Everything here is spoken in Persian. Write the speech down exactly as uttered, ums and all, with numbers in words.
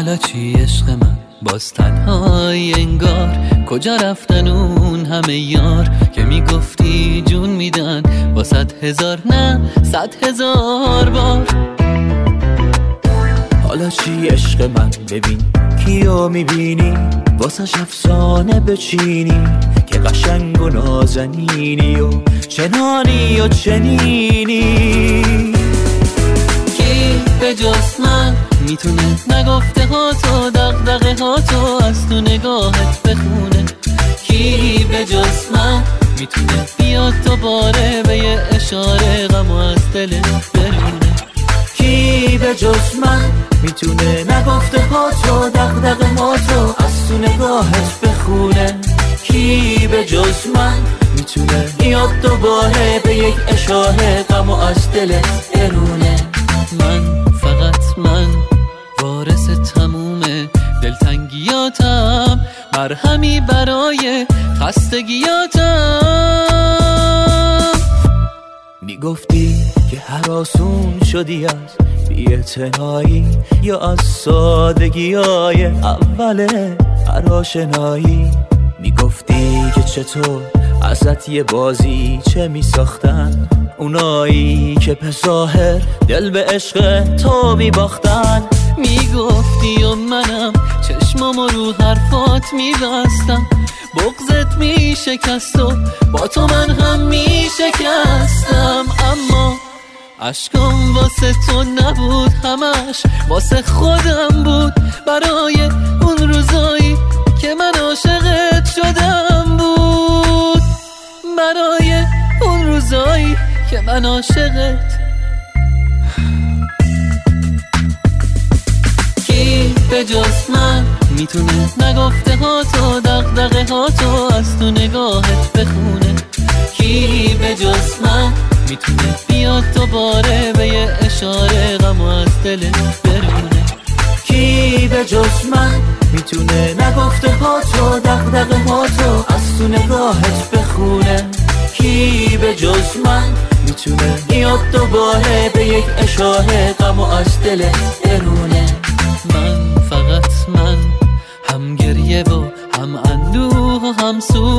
حالا چی عشق من باز تنهای انگار، کجا رفتن اون همه یار که میگفتی جون میدن با صد هزار نه صد هزار بار. حالا چی عشق من ببین کیو میبینی، واسش افسانه بچینی که قشنگ و نازنینی و چنانی و چنینی. کی به جز من میتونه نگفته ها تو دغدغه ها تو از تو نگاهت بخونه؟ کی به جز من میتونه بیاد دوباره به یه اشاره غمو از دلت برونه؟ کی به جز من میتونه نگفته ها تو دغدغه ما تو از تو نگاهت بخونه؟ کی به جز من میتونه بیاد دوباره به یک اشاره غمو از دلت برونه؟ من فقط من وارث تموم دلتنگیاتم، مرهمی برای خستگیاتم. میگفتی که هراسون شدی از بی‌اعتنایی یا از سادگیای اول هر آشنایی. میگفتی که چطور ازت یه بازی چه میساختن اونایی که به ظاهر دل به عشق تو میباختن. میگفتی و منم چشمامو رو حرفات میبستم، بغضت میشکست و با تو من هم میشکستم. اما عشقم واسه تو نبود، همش واسه خودم بود، برای اون روزایی که من عاشقت شدم بود، برای اون روزایی که من عاشقت. کی به جز من میتونه نگفته ها تو دغدغه ها تو از تو نگاهت بخونه؟ کی به جز من میتونه بیاد دوباره به یه اشاره غمو از دلت برونه؟ کی به جز من میتونه نگفته ها تو دغدغه ها تو از تو نگاهت بخونه؟ کی به جز من میتونه بیاد دوباره به یک اشاره غمو از دلت برونه؟ من فقط من، هم گریه و هم اندوه و هم سوز